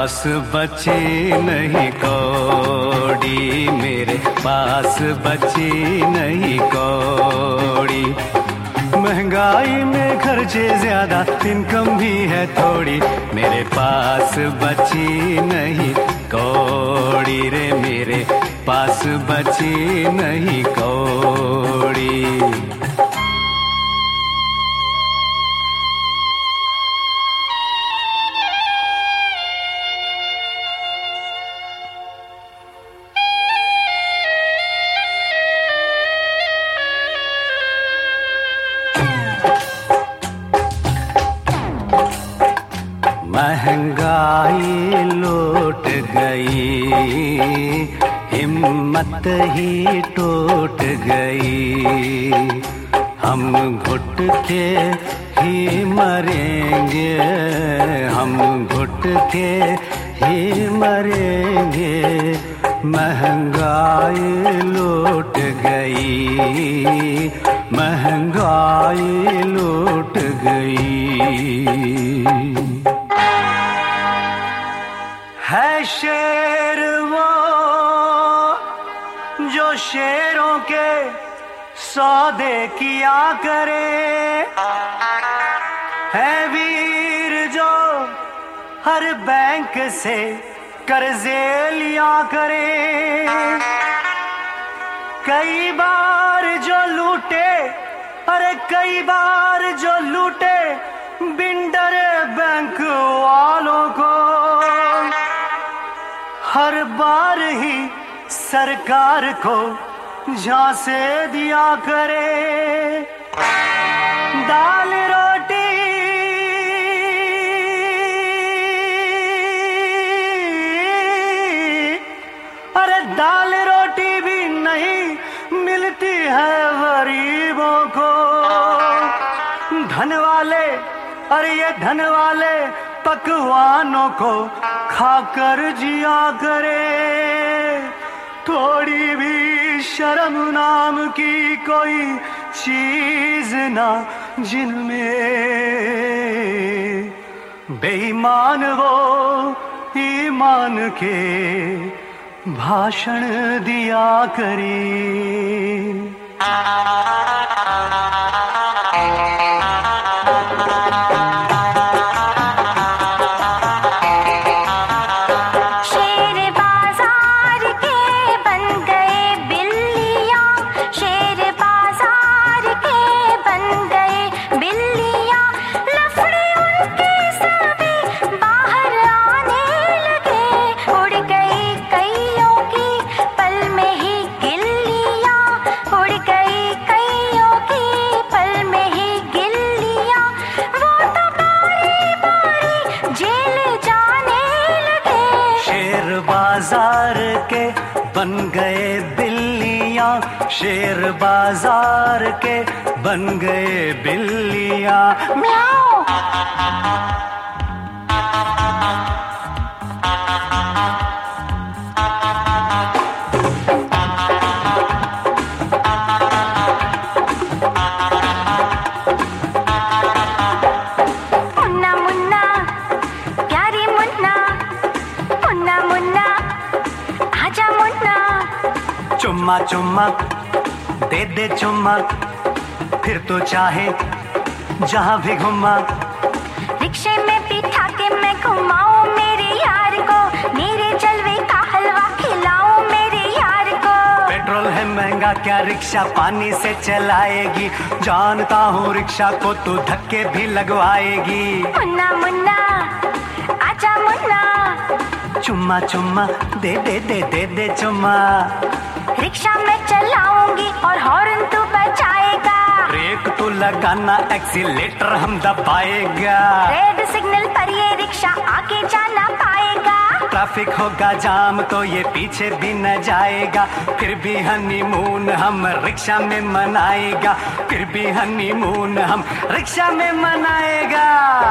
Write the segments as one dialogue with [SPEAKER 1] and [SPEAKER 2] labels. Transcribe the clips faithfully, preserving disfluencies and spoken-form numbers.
[SPEAKER 1] पास बची नहीं कौड़ी, मेरे पास बची नहीं कौड़ी। महंगाई में खर्चे ज्यादा, इनकम भी है थोड़ी, मेरे पास बची नहीं कौड़ी रे, मेरे पास बची नहीं कौड़ी। महंगाई लौट गई, हिम्मत ही टूट गई। हम घुट के ही मरेंगे, हम घुट के ही मरेंगे। महंगाई लौट गई, महंगाई लौट गई। है शेर वो जो शेरों के सौदे किया करे, है वीर जो हर बैंक से कर्जे लिया करे। कई बार जो लूटे, अरे कई बार जो लूटे बिन डरे बैंक वालों को, हर बार ही सरकार को झांसे दिया करे। दाल रोटी अरे दाल रोटी भी नहीं मिलती है गरीबों को। धन वाले, अरे ये धन वाले पकवानों को खाकर जिया करे। थोड़ी भी शर्म नाम की कोई चीज ना जिनमें, बेईमान वो ईमान के भाषण दिया करे। बाजार के बन गए बिल्लियाँ, शेर बाजार के बन गए बिल्लियाँ। म्याऊं। चुम्मा चुम्मा दे दे चुम्मा, फिर तो चाहे जहाँ भी घुमा।
[SPEAKER 2] रिक्शे में बिठा के मैं घुमाऊं मेरे यार को, मेरे जलवे का हलवा खिलाऊं मेरे यार को।
[SPEAKER 1] पेट्रोल है महंगा, क्या रिक्शा पानी से चलाएगी। जानता हूँ रिक्शा को तू धक्के भी लगवाएगी।
[SPEAKER 2] मुन्ना मुन्ना आजा मुन्ना,
[SPEAKER 1] चुम्मा चुम्मा दे दे दे दे दे चुम्मा।
[SPEAKER 2] रिक्शा में चलाऊंगी और हॉर्न तू बजाएगा।
[SPEAKER 1] ब्रेक तू लगाना, एक्सीलेटर हम दबाएगा।
[SPEAKER 2] रेड सिग्नल पर ये रिक्शा आगे जाना पाएगा।
[SPEAKER 1] ट्रैफिक होगा जाम तो ये पीछे भी न जाएगा। फिर भी हनीमून हम रिक्शा में मनाएगा, फिर भी हनीमून हम रिक्शा में मनाएगा।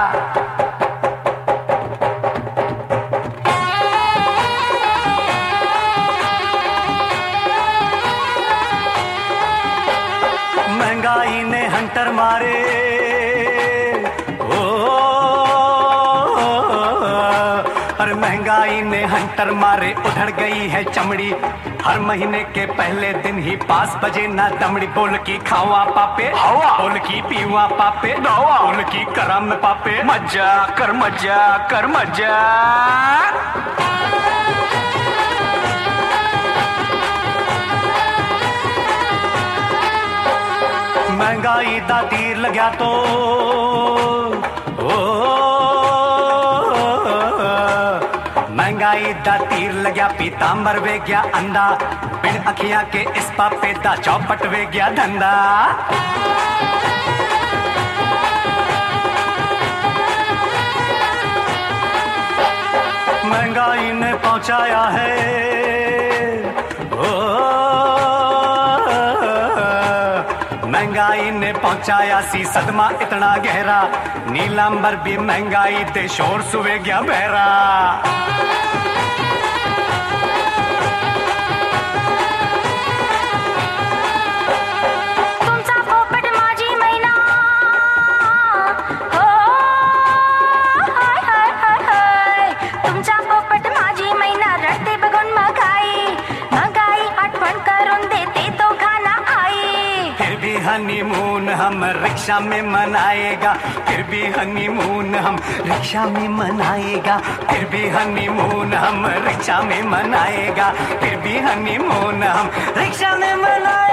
[SPEAKER 1] महंगाई ने हंटर मारे, ओ और महंगाई ने हंटर मारे उधड़ गई है चमड़ी। हर महीने के पहले दिन ही पास बजे ना दमड़ी। बोल की खावा पापे हवा, बोल की पीवा पापे दवा, बोल की करम पापे मजा कर मजा कर मजा। महंगाई दा तीर लग्या तो ओ महंगाई दा तीर लग्या पीतांबर वे गया अंधा। बिन अखियां के इस पापे दा चौपट वे गया धंधा। महंगाई ने पहुंचाया है ओ महंगाई ने पहुंचाया सी सदमा इतना गहरा। नीलांबर भी महंगाई दे शोर सुवे गया बहरा।
[SPEAKER 2] तुमचा पोपट माझी मैना हो हाय हाय हाय हाय। तुमचा पोपट माझी मैना रडते बघून महागाई। महागाई आठवण करून देते तो खाना आई।
[SPEAKER 1] फिर भी हनीमून हम रिक्शा में मनाएगा। फिर भी हनीमून हम रिक्शा में मनाएगा। फिर भी हनीमून हम रिक्शा में मनाएगा। फिर भी हनीमून हम रिक्शा में मनाएगा।